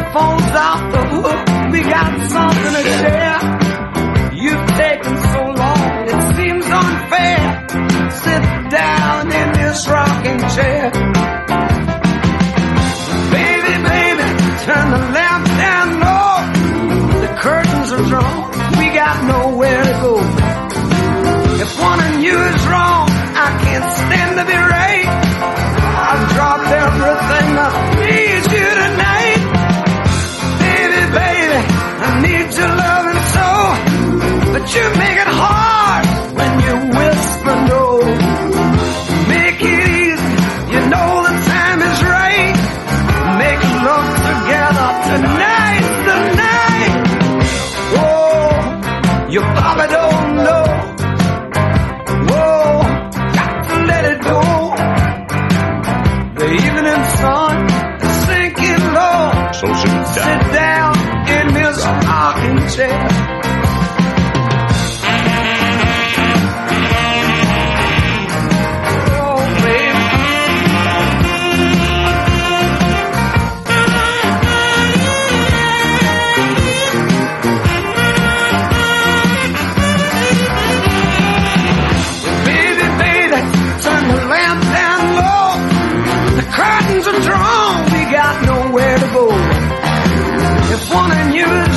phone's off the hook. We got something to share. You've taken so long, it seems unfair. Sit down in this rocking chair. Baby, baby, turn the lamp down low. The curtains are drawn, we got nowhere to go. If one of you is wrong, I can't stand to be right. I'll drop everything to please you tonight. Baby, baby, I need your loving so, but you make it hard when you whisper no. Make it easy, you know the time is right. Make love together tonight, tonight. Oh, your papa don't know. Whoa, got to let it go. The evening sun is sinking low. So sit down in this rocking chair. Curtains are drawn, we got nowhere to go. If one of you is